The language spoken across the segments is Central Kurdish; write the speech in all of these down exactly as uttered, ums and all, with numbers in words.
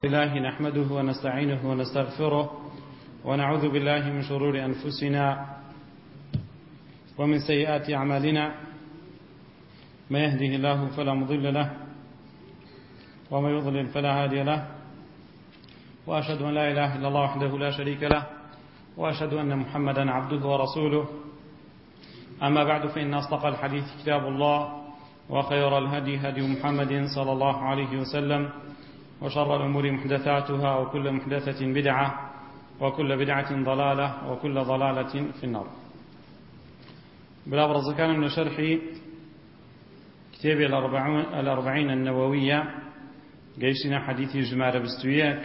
الله نحمده ونستعينه ونستغفره ونعوذ بالله من شرور أنفسنا ومن سيئات أعمالنا ما يهده الله فلا مضل له وما يضلل فلا هادي له وأشهد أن لا إله إلا الله وحده لا شريك له وأشهد أن محمدا عبده ورسوله. أما بعد، فإن أصدق الحديث كتاب الله، وخير الهدي هدي محمد صلى الله عليه وسلم، وشر الأمور محدثاتها، وكل محدثة بدعة، وكل بدعة ضلالة، وكل ضلالة في النار. بلا برزكان من شرح كتاب الأربعين النووية جيشنا حديث جمال بستوياك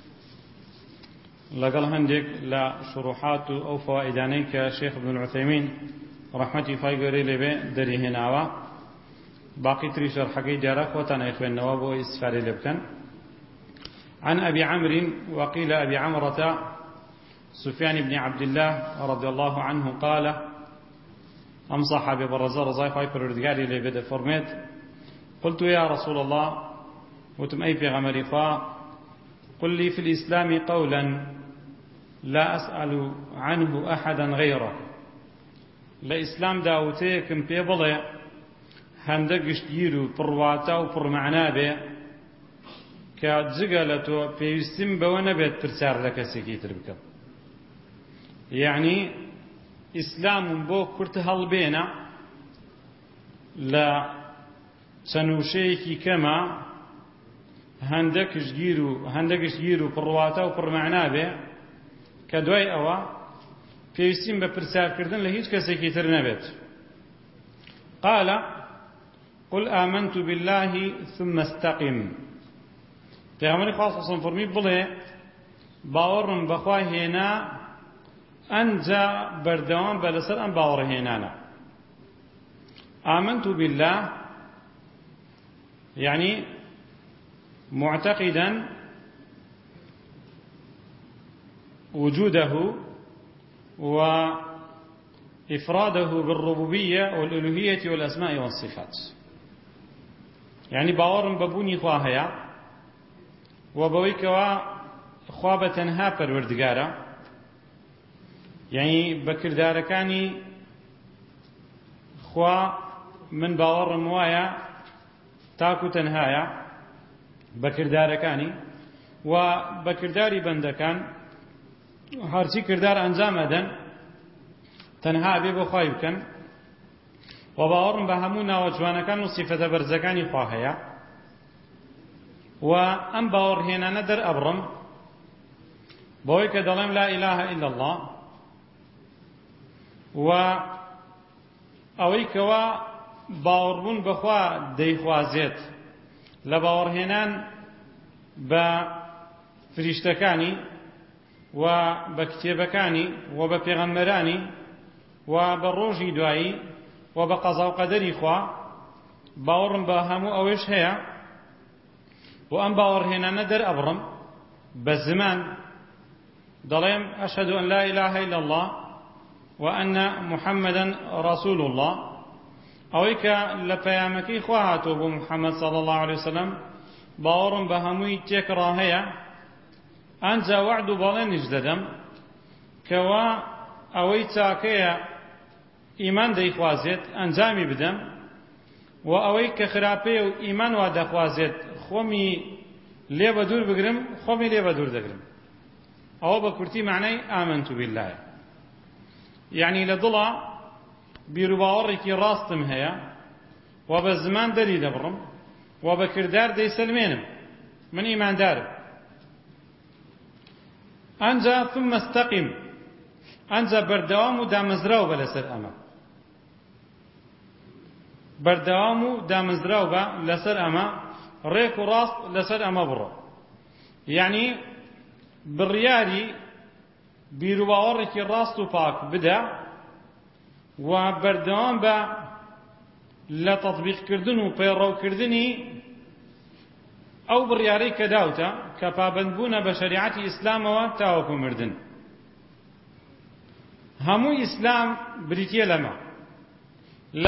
لقل هندك لشروحات أو فوائدانيك شيخ ابن العثيمين رحمتي فايقري لبي دري هناوا باقي تري شرحكي دارك وطن إخوان النواب وإسفاري لبكن. عن أبي عمرو وقيل أبي عمرة سفيان بن عبد الله رضي الله عنه قال: أم صحابي برزار زايفاي بردقالي لبدا فرميت قلت: يا رسول الله، وتم أي في غمر إخوة، قل لي في الإسلام قولا لا أسأل عنه أحدا غيره. لإسلام داوتيكم بيبضي هندقش ديرو برواتا وبرمعنا به كجعلته بيسم بونبت ترسار لك سكيتر بك. يعني إسلام بو كرت هالبينا لا تنوشيكي كما هندكش جيرو هندكش جيرو برواتا وبرمعنا به كدوي أوا بيسم ببرسار كردن لهيج كسكيتر نبت. قال: قل آمنت بالله ثم استقم. پیغمبر خاص فرمی بڵێ باوەڕم بەخوا هێنا ئەنجا بەردەوام بە لەسەر ئەم باوەڕهێنانە. آمنت بالله يعني معتقدا وجوده وإفراده بالربوبية والألوهية والأسماء والصفات. يعني باوەڕم بەبوونی خوا هەیە وبويكوا خواب تنها پروردگارا، يعني بكرداركاني خوا من باور موايا تاكو تنهايا بكرداركاني وبكرداري بندكان هرچی کردار انجام دن تنها بي بخوايب كان وباورم بهمونا وجوانكان وصفة برزكاني خواهيا. وأم باور هنا ندر أبرم بويك دلم لا إله إلا الله و أويك و باوربون بخوا دي خوازيت لباور هنان بفريشتكاني وبكتيبكاني وببيغمراني وبالروجي دوائي وبقضاء قدري خوا باورم بهمو أويش هيا. وأم باور هنا ندر أبرم بالزمان ضليم أشهد أن لا إله إلا الله وأن محمدا رسول الله. أويك لبيامكي خواهاتو بمحمد صلى الله عليه وسلم باورم بهموي تكرا هيا أنجا وعد بالين جددم كوا أويتا كيا إيمان دي خوازيت أنجامي بدم وأويك خرابي وإيمان وادا خوازيت خومي ليه بدور بقرم خومي ليه بدور دقرم. أو بكرتي معني آمنت بالله، يعني لضلا برباورك راستم هيا وبزمان دلي دبرم وبكردار دي سلمينم من إيمان دارم. أنجا ثم استقم، أنجا بردوام دامزراو بلسر أما بردوام دامزراو بلسر أما ريك وراس لسر أما برا. يعني بالرياري بيرواورك الراس باك بدا وبردوام با لتطبيق كردنو بيرو كردني أو بالرياري كداوتا كبابنبونا بشريعة إسلام وتاوكو مردن. همو إسلام بريتيا لما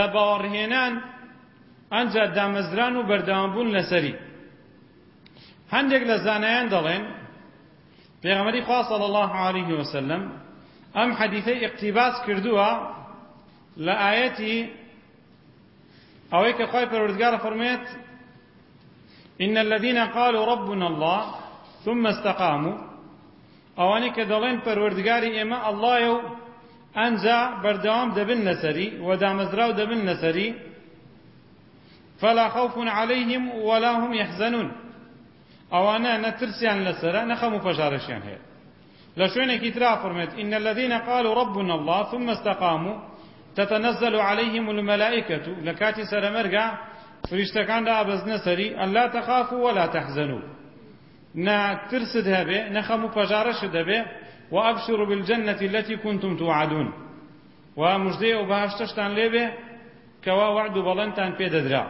لباورهنان أنجا دامزران وبردوامبون لسري هەندێک لە زانایان دەڵێن پێغەمبەری خوا صلی الله عليه وسلم ئەم حەدیثەی اقتیباس کردووە لە ئاەتی ئەوەی کە خوای پەروەردگار فەرمێت إن الذين قالوا ربنا الله ثم استقاموا ئەوانەی کە دەڵێن پەروەردگاری ئێمە ئەڵڵایە و ئەنجا بەردەوام دەبن لەسەری و دامەزراو دەبن لەسەری فلا خوف عليهم ولا هم يحزنون ئەوانە نەترسیان لەسەرە نەخەم و پەژارەشیان هەیە. لە شوێنێکی ترا فەرمێت إن الذين قالوا ربنا الله ثم استقاموا تتنزل عليهم الملائكة لكاتي سرمرقا فرشتكان دا أبزن سري أن لا تخافوا ولا تحزنوا نا ترسد هبه نخمو پجارش دبه وأبشروا بالجنة التي كنتم توعدون ومجدئ وبهشتشتان لبه كوا وعد بلنتان بيددرا.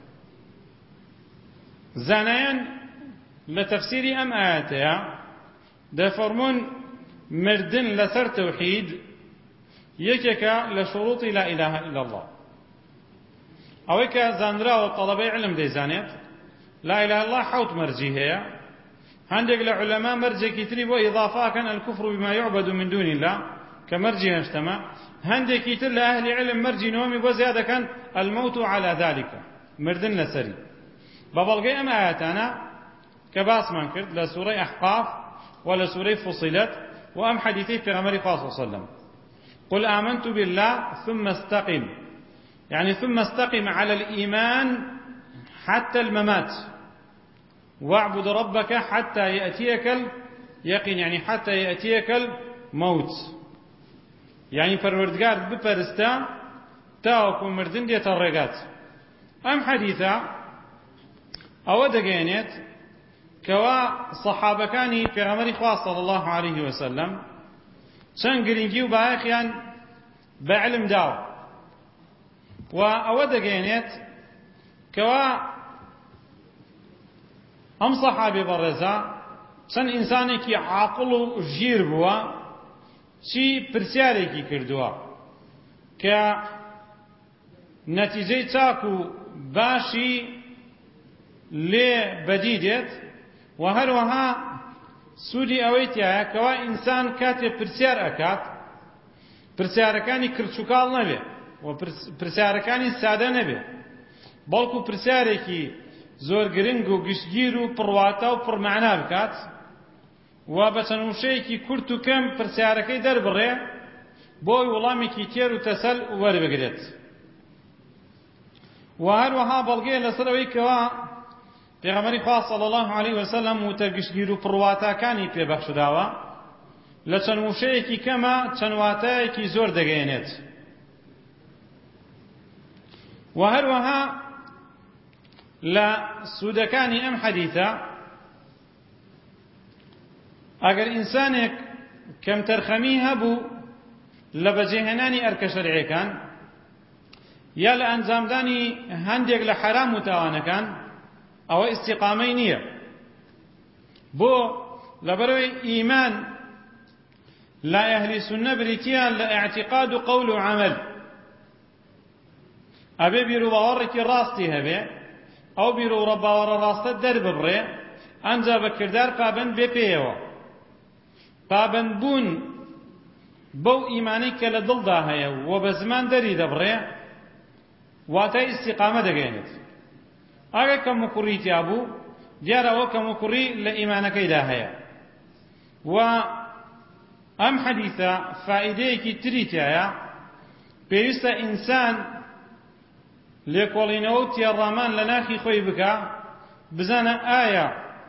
زانيان لتفسير أم آياتها دا فرمون مردن لسر توحيد يكك لشروط لا إله إلا الله أويك زاندرا والطلبة علم دي زانيت لا إله إلا الله حوت مرجي هي عندك العلماء مرجي كتري وإضافة كان الكفر بما يعبد من دون الله كمرجي اجتماع عندك كتر لأهل علم مرجي نومي وزيادة كان الموت على ذلك مردن لسري ببلغي أم آياتنا كباس من كرد لسورة أحقاف ولا سورة فصلت وأم حديثي في غمر صلى الله عليه وسلم قل آمنت بالله ثم استقم يعني ثم استقم على الإيمان حتى الممات واعبد ربك حتى يأتيك اليقين يعني حتى يأتيك الموت يعني پروردگار بپرستا تاوكو مردن ديت الرقات. أم حديثة أو دقينيت كوا صحابة كاني في غمر خواص صلى الله عليه وسلم شان قرنجي وبايخيان بعلم داو وأو دقينيت كوا أم صحابي برزا شان إنساني كي عاقل جير بوا شي برسياري كي كردوا كا نتيجة تاكو باشي لي بديدت وهروها سودی ئەوەیتیایە کەوا ئینسان کاتێ پرسیار ئەکات پرسیارەکانی کرچووکاڵ نەبێ و پرسیارەکانی سادە نەبێ بەڵکو پرسیارێکی زۆر گرنگ و گشتگیر و پڕواتە و پڕمەعنا بکات و بە چەند وشەیەکی کورت و کەم پرسیارەکەی دەربڕێ بۆی وەڵامێکی تێر و تەسەل وەربگرێت. و هەروەها بەڵگەیە لەسەرەوەی کەوا پێغەمبەری خوا صلی الله علیه وسلم وتەگشتگیر و پڕواتاکانی پێبەخشداوە لە چەند وشەیەکی کەمە چەند واتایەکی زۆر دەگەیەنێت. و هەروەها لە سوودەکانی ئەم حەدیثە ئەگەر ئینسانێک کەم تەرخەمی هەبوو لە بەجێهێنانی ئەرکە شەرعیەکان یا لە ئەنجامدانی هەندێک لە حەرام و تاوانەکان ئەوە ئیستیقامەی نییە بۆ لەبەرەوەی ئیمان لا ئەهلی سونە بریتیان لە ئاعتیقاد و قەول و عەمەل ئەبێ بیر و باوەڕێکی ڕاستی هەبێ ئەو بیر و باوەڕە ڕاستە دەرببڕێ ئەنجا بە کردار پابەند بێ پێیەوە. پابەند بوون بەو ئیمانەی کە لە دڵدا هەیە و بە زمان دەری دەبڕێ واتای ئیستیقامە دەگەێنێت. ئاگە کەم و کوڕیتیا بوو دیارە ئەوە کەم و کوڕی لە ئیمانەکەیدا هەیە. و ئەم حەدیثە فائیدەیەکی تری تایە پێویستە ئینسان لێکۆڵینەوە و تێڕامان لە ناخی خۆی بکە بزانە ئایا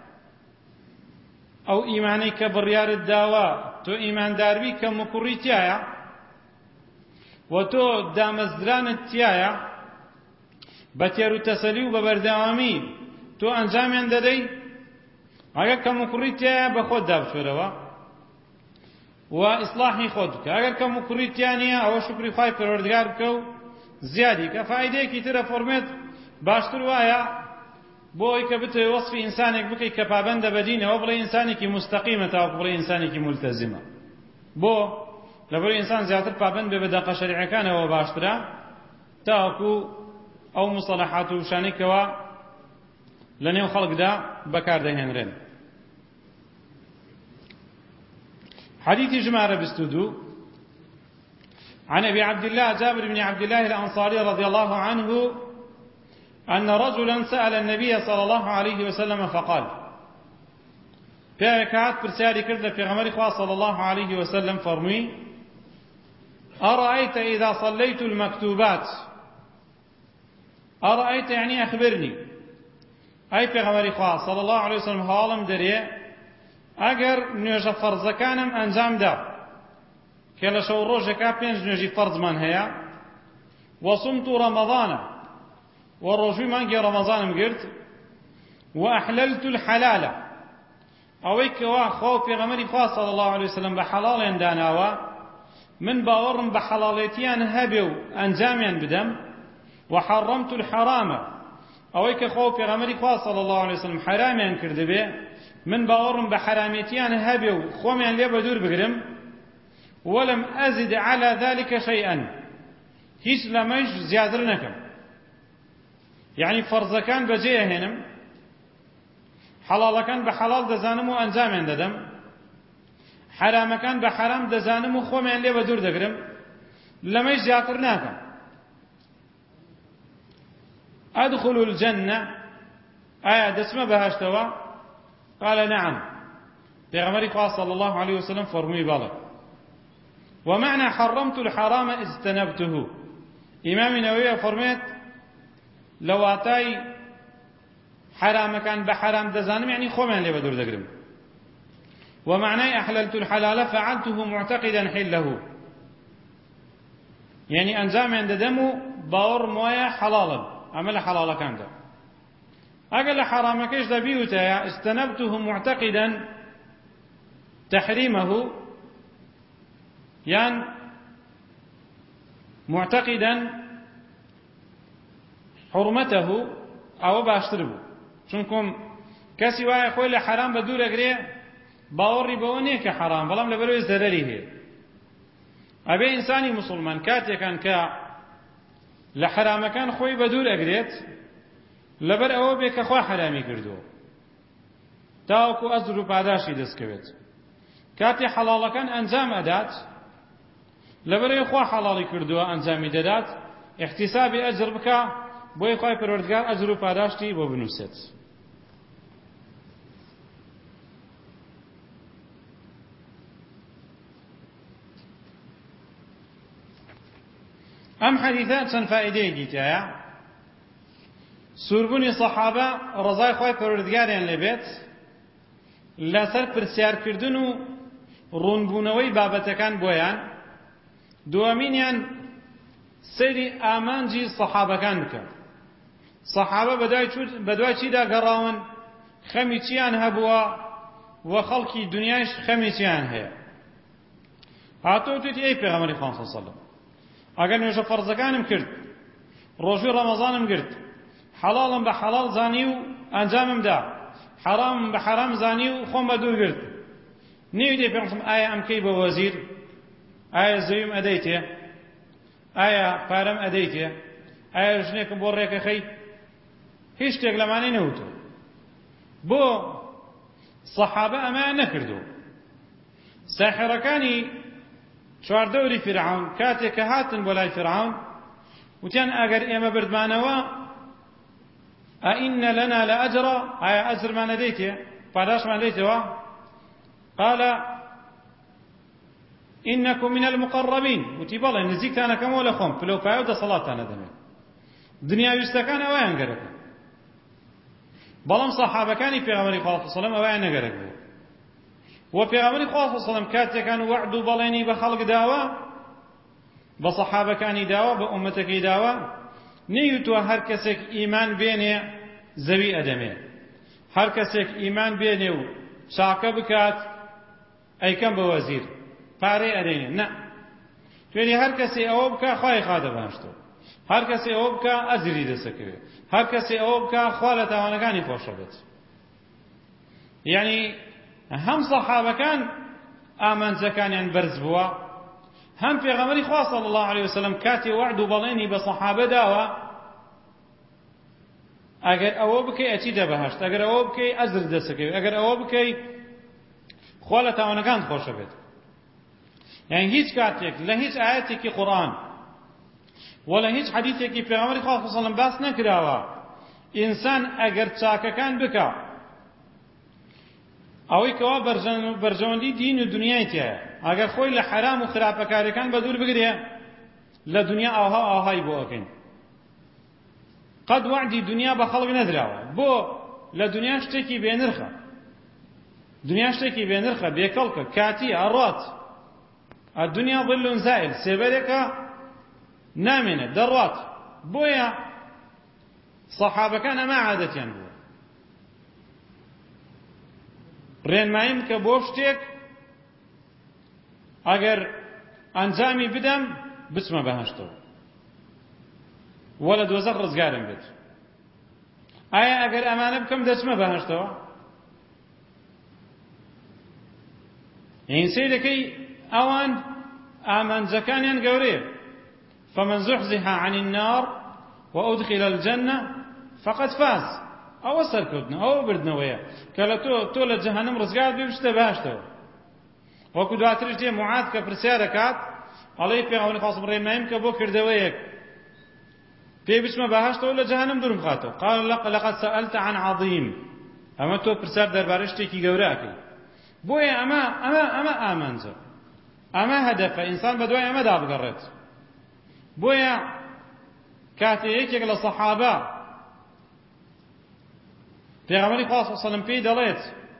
ئەو ئیمانەی کە بڕیارت داوە تۆ ئیمانداربی کەم و کوڕی تایە و تۆ دامەزدرانت تایە بە تێر و تەسەلی و بە بەردەوامی تۆ ئەنجامیان دەدەی. ئەگەر کەم و کوڕی تایە بە خۆت دابچۆرەوە و ئیسلاحی خۆت بکە. ئەگەر کەم و کوڕی تیا نییە ئەوە شکری خوای پەروەردگار بکە و زیادی کە فائیدەیەکی ترە فۆرمێت باشتر وایە بۆ ئەوەی کە بتوێ وەصفی ئینسانێک بکەی کە پابەندە بە دینەوە بڵێ ئینسانێکی مستەقیمە تاوەکو بڵێ ئینسانێکی مولتەزیمە. بۆ لەبەرەوەی ئینسان زیاتر پابەند بێ بە دەقە شەریعەکانەوە باشترە تاوەکو ئەو مصطلحات و شانێکەوە لنيو خلق دا بكار دهنرين. حديث جمارة بستودو عن أبي عبد الله جابر بن عبد الله الأنصاري رضي الله عنه أن رجلا سأل النبي صلى الله عليه وسلم فقال بأكاد برسالي كرد في غمر صلى الله عليه وسلم فرمي أرأيت إذا صليت المكتوبات أرأيت يعني أخبرني أي في غمر صلى الله عليه وسلم هالم دريه أجر نيوجا فرض كانم أنجام دا كلا شو روجا كابينج نيوجي فرض من هيا وصمت رمضان والرجوع مانجي رمضان مقرت وأحللت الحلال أويك واخو في غمر صلى الله عليه وسلم بحلال داناوا من باورم بحلاليتيان هبو أنجاميان بدم وحرمت الحرام أويك خو في غمر صلى الله عليه وسلم حراميان كردبه من باورم بحراميتيان هبو خوميان ليه بدور بقرم ولم أزد على ذلك شيئا هيش لماش زيادة لنكم يعني فرض كان بجيه هنم حلال كان بحلال دزانم وأنجامين ددم حرام كان بحرام دزانم وخوميان ليه بدور دقرم لماش زيادة لنكم أدخل الجنة آية دسمة بهاشتوا قال نعم پیغمبر صلى الله عليه وسلم فرمي بالك ومعنى حرمت الحرام اجتنبته إمام نووي فرميت لو أتاي حرام كان بحرام دزانم يعني خومن لي بدور دقرم ومعنى أحللت الحلال فعلته معتقدا حله يعني أنجام عند دمو باور مويا حلالا عمل حلالا كان ده أقل حرامكش دبيوتا استنبته معتقدا تحريمه يعني معتقدا حرمته أو باشتربه شنكم كسي واي خوي لحرام بدور أقري باوري بوني كحرام بلام لبروي زرري هي أبي إنساني مسلمان كاتي كان كا لحرام كان خوي بدور أقريت لبر ئەوە بێ کە خوا حرامی کردووە تاوەکو ئەجر و پاداشی دەستکەوێت کاتی حەڵاڵەکان ئەنجام ئەدات لەبەر ئەوەی خوا حەڵاڵی کردووە ئەنجامی دەدات احتیسابی ئەجر بکە بۆی خوای پەروەردگار ئەجر و پاداشتی بۆ بنووسێت ئەم حەدیثە چەند فائیدەیەکی تایە سوربوونی سەحابە ڕەزای خوای پەروەردگاریان لێبێت لەسەر پرسیارکردن و ڕوونبوونەوەی بابەتەکان بۆیان دووەمینیان سەیری ئامانجی سەحابەکان بکە سەحابە بەدوای چیدا گەڕاون خەمی چیان هەبووە و خەڵکی دنیایش خەمی چیان هەیە هاتووتێتی ئەی پێغەمبەری خوا صلی الله علیه وسلم ئەگەر نوێژە فەرزەکانم کرد ڕۆژووی ڕەمەزانم گرت حەڵاڵم بە حەڵاڵ زانی و ئەنجامم دا حەرامم بە حەرام زانی و خۆم بە دوور گرت نێوی دێ پێم ئایا ئەمکەی بە وەزیر ئایا زەویم ئەدەیتێ ئایا پارەم ئەدەیتێ ئایا ژنێکم بۆ ڕێکەخەی هیچ شتێک لەمانەی نەوتۆ بۆ سەحابە ئەمەیان نەکردو ساحێڕەکانی چواردەوری فرعون کاتێک کە هاتن بۆ لای فرعون وتیان ئەگەر ئێمە بردمانەوە ئەئینە لەنا لە ئەجڕە ئایا ئەجرمان ئەدەیتێ پاداشمان دەیتەوە قال إنكم من المقربين وتي بالله نزيكتان كم ولا خم فلو فايو ده صلاة أنا دمي دنيا يستكان أوان قرق بلام صحابة كاني في غمري صلى الله عليه وسلم أوان قرق وفي غمري صلى الله عليه وسلم كاتي كانوا وعدوا بليني بخلق داوا بصحابة كاني داوا بأمتك داوا نيوتوا هر كسك إيمان بيني زوي أدمي هر كسك إيمان بيني شاكا بكات أي كم بوزير پارەی ئەدەینێ نە توێنی هەر کەسێ ئەوە بکە خوای خوا دەباشتەوە هەر کەسێ ئەوە بکە ئەجری دەسەکەوێت هەر کەسێ ئەوە بکە خوا لە تاوانەکانی خۆشە بێت یعنی هەم سەحابەکان ئامانجەکانیان بەرز بووە هەم پێغەمبەری خوا صلی الله علیه وسلم کاتی وعد و بەڵێنی بە سەحابە داوە ئەگەر ئەوە بکەی ئەچی دەبەهەشت، ئەگەر ئەوە بکەی ئەزر دەسەکەوی، ئەگەر ئەوە بکەی خوا لە تاوانەکان خۆشە بێت. یعنی هیچ کاتێک لە هیچ ئاەتێکی قورئان ولا هیچ حەدیثێکی پێغەمبەری خوا صلی الله علیه و سەلەم باس نەکراوە ئینسان ئەگەر چاکەکان بکە ئەوەی کەوا بەرژەوەندی دین و دنیای تایە، ئەگەر خۆی لە حرام و خراپەکاریەکان بە دوور بگرێ لە دنیا ئاها ئاهای بۆ ئەکەین. قەد وعدی دنیا بە خەڵک نەدراوە، بۆ لە دنیا شتێکی بێنرخە، دنیا شتێکی بێنرخە، بێکەڵکە، کاتی ئەڕات. الدنیا ظل زائل، سێبەرێکە نامێنێت، دەڕات. بۆیە سەحابەکان ئەمە عادەتیان بووە. ڕێنماییم کە بۆ شتێک ئەگەر ئەنجامی بدەم بچمە بەهەشتەوە وە لە دۆزەخ ڕزگارم بێت. ئایا ئەگەر ئەمانە بکەم دەچمە بەهەشتەوە؟ ئینسەیرەکەی ئەوان ئامانجەکانیان گەورەیە. فمن زحزح عن النار وأدخل الجنة فقد فاز. ئەوە سەرکەوتنە، ئەوە بردنەوەیە کە لە تۆ تۆ لە جەهەنەم ڕزگار بێ بچتە بەهەشتەوە. وەکو دواترش دێ موعاد کە پرسیار دەکات ئەڵێی پێغەمبەری خوا ڕێنماییم کە بۆ کردەوەیەک پێی بچمە بەهەشتەوە لە جەهەنەم دوورم بخاتەوە. قال لقد سألت عن عظيم. ئەمە تۆ پرسیار دەربارەی شتێکی گەورە ئەکەی. بۆیە ئەمە ئەمە ئەمە ئامانجە، ئەمە هەدەفە، ئینسان بە دوای ئەمەدا بگەڕێت. بۆیە کاتێ یەکێک لە سەحابە پێغەمبەری خوا صلی الله علیه و سەلەم پێی دەڵێت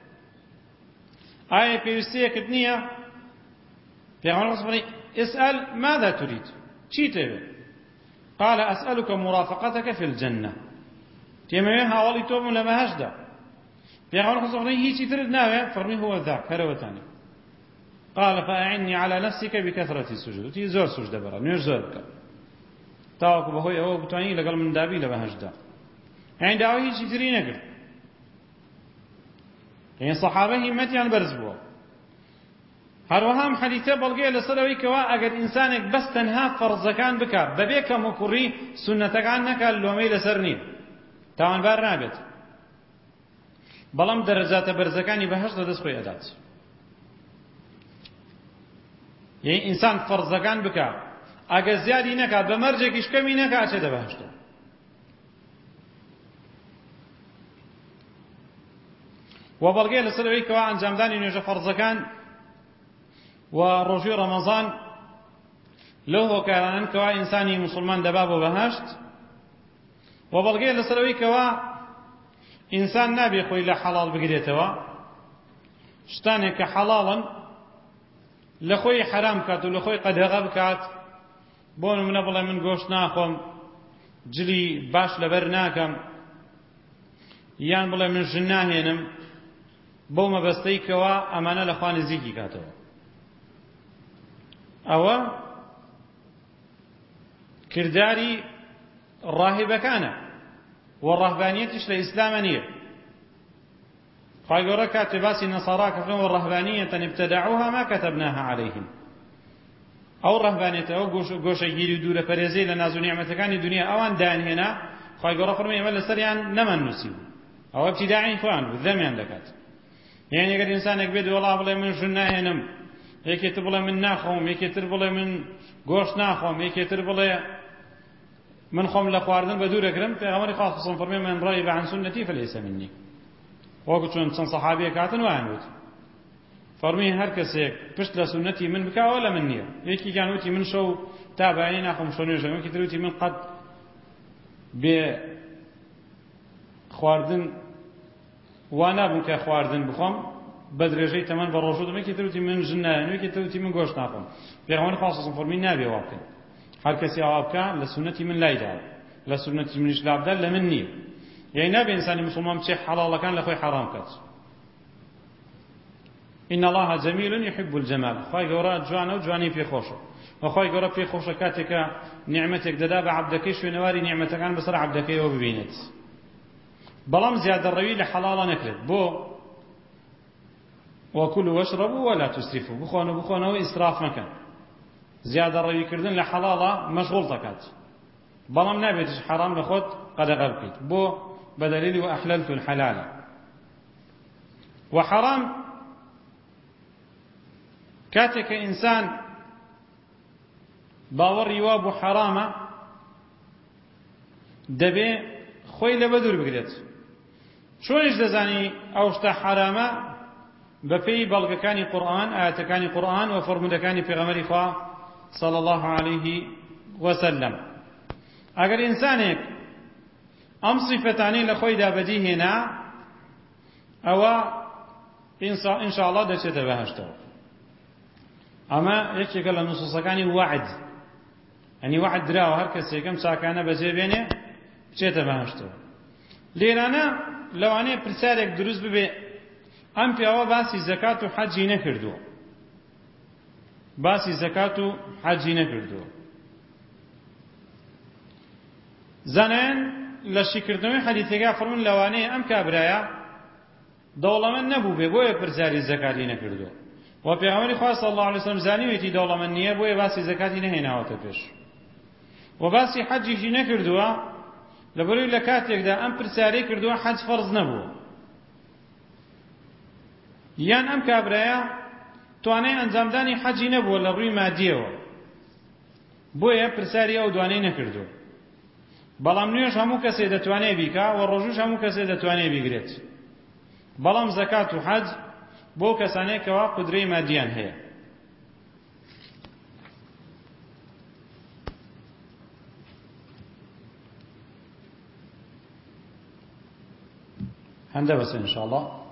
ئایا پێویستیەکت نییە؟ پێغەمبەری فەرمووی اسأل ماذا تريد، چی دەوێت؟ قال أسألك مرافقتك في الجنة. تێمەوێ هاوڵی تۆ بووم لە بەهەشتدا. پێغەمبەری خوا صلی الله علیه و سەلەم هیچی ترت ناوێ؟ فەرمووی هو ذاك، هەرەوەتانە. قال فأعني على نفسك بكثرة السجود. تي زۆر سوجدە بەڕە، نوێژ زۆر بکە تاوەکو بەهۆی ئەوە بتوانی لەگەڵ من دابی لە بەهەشتدا. یعنی داوای هیچی تری نەکرد. یعنی سەحابە هیممەتیان بەرز بووە. هەروەها ئەم حەدیثە بەڵگەیە لەسەر ئەوەی کەوا ئەگەر ئینسانێک بەس تەنها فەرزەکان بکات بەبێ کەم و کوڕی سوننەتەکان نەکات لۆمەی لەسەر نییە، تاوانبار نابێت. بەڵام دەرەجاتە بەرزەکانی بەهەشت لەدەست خۆی ئەدات. یعنی ئینسان فەرزەکان بکات ئەگەر زیادی نەکات بە مەرجێکیش کەمی نەکات ئەچێتە بەهەشتەوە. و بەڵگەیە لەسەر ئەوەی کەوا ئەنجامدانی نوێژە فەرزەکان و ڕۆژوی ڕەمەزان لەو هۆکارانن کەوا ئینسانی موسڵمان دەبا بۆ بەهەشت. و بەڵگەیە لەسەر ئەوەی کەوا ئینسان نابێ خۆی لە حەڵاڵ بگرێتەوە، شتانێک کە حەڵاڵن لە خۆی حرام بکات و لە خۆی قەدەغە بکات. بۆ نمونە بڵێ من گۆشت ناخۆم، جلی باش لەبەر ناکەم، یان بڵێ من ژن ناهێنم، بەو مەبەستەی کەوا ئەمانە لە خوا نزیکی کاتەوە. ئەوە کردداری ڕاهیبەکانە و ڕەهبانیەتیش لە ئیسلامە نییە. خوای گەورە کاتێ باسی نەسارا کردن و ڕەهبانیەتەن ابتدعوها ما كتبناها عليهم. ئەو ڕەهبانیەتە ئەو گۆشەگیری و دوورە پەرێزەی لە ناز و نیعمەتەکانی دنیا ئەوان دانهێنا، خوای گەورە فەرمووی ئێمە لەسەریان نەمان نووسیوە. ئەوە ابتیداعی خۆیان بوو، دەمیان دەکات. یعنی ئەگەر ئینسانێک بێت وەڵا بڵێ من ژن ناهێنم، یەکێتر بڵێ من ناخۆم، یەکێتر بڵێ من گۆشت ناخۆم، یەکێتر بڵێ من خۆم لە خواردن بە دوورەگرم، پێغەمبەری خوا صلی الله علیه و سەلەم فەرمووی من ڕغب عن سنتي فليس مني. وەکو چۆن چەند سەحابەیەک هاتن وایان وت، فەرمووی هەر کەسێک پشت لە سنەتی من بکاوە لە من نییە. یەکێکیان وتی من شەو تابانی ناخۆم، شەو نوێژەم، یەکێتر وتی من قەت بێ خواردن وا نابم کە خواردن بخۆم بە درێژەی تەمەن بە ڕۆژوو، یەکێتر وتی من ژن ناهێنم، یەکێتر وتی من گۆشت ناخۆم. پێغەمبەری خوا صلی الله علیه و سەلەم فەرمووی نابێ وا بکەن، هەر کەسی ئەوا بکات لە سنەتی من لایداوە، لە سنەتی منیش لابدات لە من نییە. یعنی نابێ ئینسانی مسلمان بچێ حەڵاڵەکان لە خۆی حەرام بکات. إن الله جميل يحب الجمال. خوای گەورە جوانە و جوانی پێخۆشە. و خوای گەورە پێخۆشە کاتێکە نیعمەتێک دەدا بە عەبدەکەی شوێنەواری نیعمەتەکان بەسەر عەبدەکەیەوە ببینێت. بەڵام زیادەڕەوی لە حەڵاڵە نەکرێت. بۆ وكلوا واشربوا ولا تسرفوا. بخۆن و بخۆنەوە ئیسراف مەکەن. زیادەڕەویکردن لە حەڵاڵە مەشغوڵ دەکات. بەڵام نابێت حەرام لە خۆت قەدەغە بکەیت. بۆ بدليل وأحللت الحلال. وحرام كاتك إنسان باوەڕی وا بوو حرامە دەبێ خۆی لەبە دوور بگرێت. چۆنیش دەزانی ئەو شتە حرامە؟ بەپێی بەڵگەکانی قورئان، ئاەتەکانی قورئان و فەرمودەکانی پێغەمبەری خوا صلی الله عليه وسلم. ئەگەر ئینسانێک ئەم صیفەتانەی لە خۆیدا بەدیهێنا، ئەوە ئینشاءالله دەچێتە بەهەشتەوە. ئەمە یەکێکە لە نوسوسەکانی وعد، ئەنی وعد دراوە هەر کەسێکم چاکانە بەجێبێنێ بچێتە بەهەشتەوە. لێرانە لەوانەیە پرسیارێک دروست ببێ، ئەم پیاوە باسی زەکات و حەجی نەکردووە، باسی زەکات و حەجی نەکردووە. زانایان لە شیکردنەوەی حەدیثەکە فەرمون لەوانەیە ئەم کابرایە دەوڵەمەند نەبوو بێ، بۆیە پرسیاری زەکاتی نەکردووە. و پێغەمبەری خوا صلی الله علیه وسلم زانیوێتی دەوڵەمەند نییە، بۆیە باسی زەکاتی نەهێناوەتە پێش. و باسی حەجیشی نەکردووە لەبەرەوەی لە کاتێکدا ئەم پرسیارەی کردووە حەج فەرز نەبووە، یان ئەم کابرایە توانای ئەنجامدانی حەجی نەبووە لە ڕووی مادیەوە، بۆیە پرسیاری ئەو دوانەی نەکردووە. بەڵام نوێژ هەموو کەسێ دەتوانێت بیکا و ڕۆژوش هەموو کەسێ دەتوانێت بیگرێت. بەڵام زەکات و حەج بۆ کەسانەی کەوا قودرەی مادیان هەیە. هەندە بەسە ئینشاءالله.